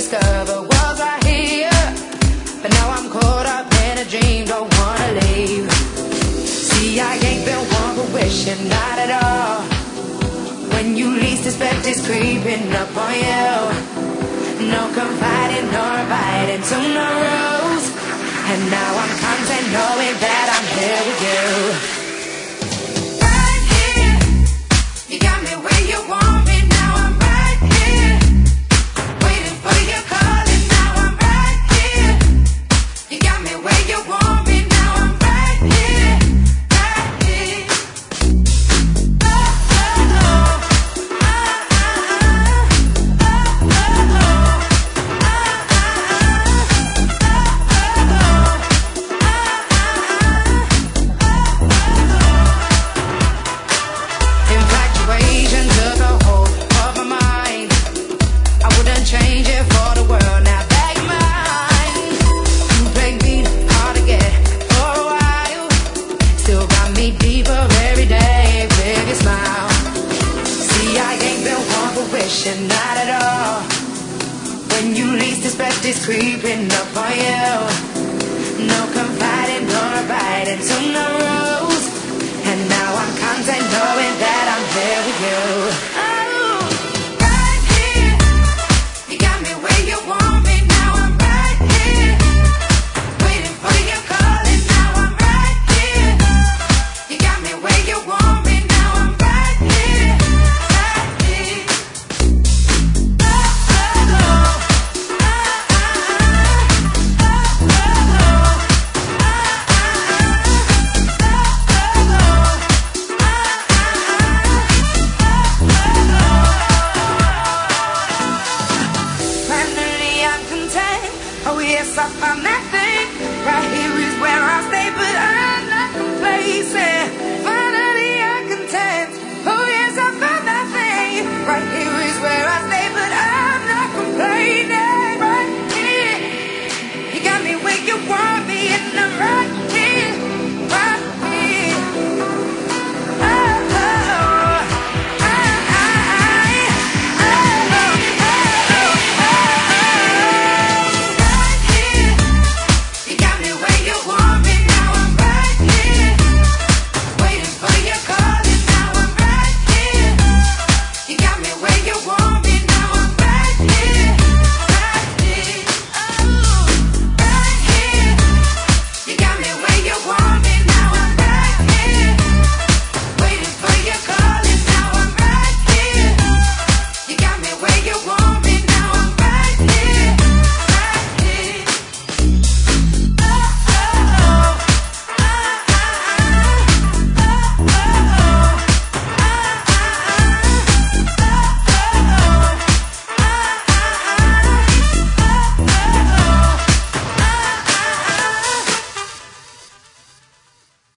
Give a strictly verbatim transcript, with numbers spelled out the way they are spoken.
discover was right here. But now I'm caught up in a dream, don't wanna leave. See, I ain't been one for wishing, not at all. When you least expect it's creeping up on you. No confiding nor abiding to no rules. And now I'm content knowing that I'm here with you. Right here, you got me where you want me. Now I'm right here, waiting for your call. And now I'm right here, you got me where you want me. Now I'm right here, right here. Oh, oh, oh. Ah, ah, ah. Oh, oh, oh. Ah, ah, ah. Infatuation took a hold of my mind. I wouldn't change it for the world. Now that you're mine, you break me hard to get for a while. Still got me deeper every day with your smile. See, I ain't been one for wishing, not at all. When you least expect it's creeping up on you. No confiding nor abiding to no rules. And now I'm content knowing that I'm here with you. Oh, right here, you got me where you want me. Now I'm right here, waiting for your call. And now I'm right here, you got me where you want me. Now I'm right here, right here. Oh, oh, oh. Ah, ah, ah. Oh, oh, oh. Ah, ah, ah. Oh, oh, oh. Finally I'm content. Oh yes, I found that thing right